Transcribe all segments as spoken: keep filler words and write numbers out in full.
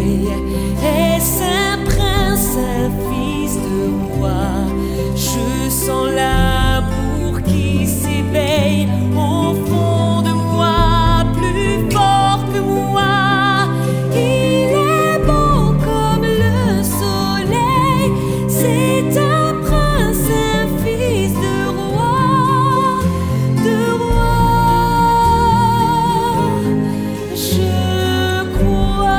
soleil. Est-ce un prince, un fils de roi? Je sens l'amour qui s'éveille au fond de moi, plus fort que moi. Il est beau comme le soleil. C'est un prince, un fils de roi, de roi. Je crois.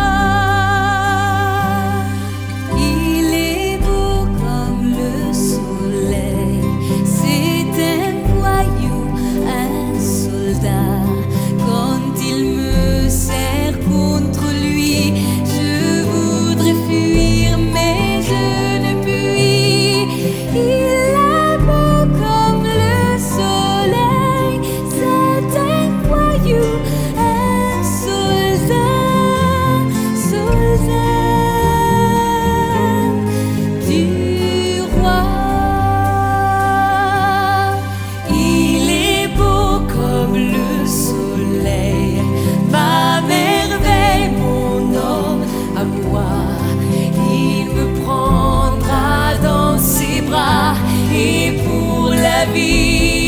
Il est beau comme le soleil. C'est un voyou, un soldat. Quand il me serre contre lui, je voudrais fuir, mais je ne puis. Il est beau comme le soleil. C'est un voyou, un soldat, soldat du roi. Il est beau comme le soleil, ma merveille, mon homme à moi. Il me prendra dans ses bras et pour la vie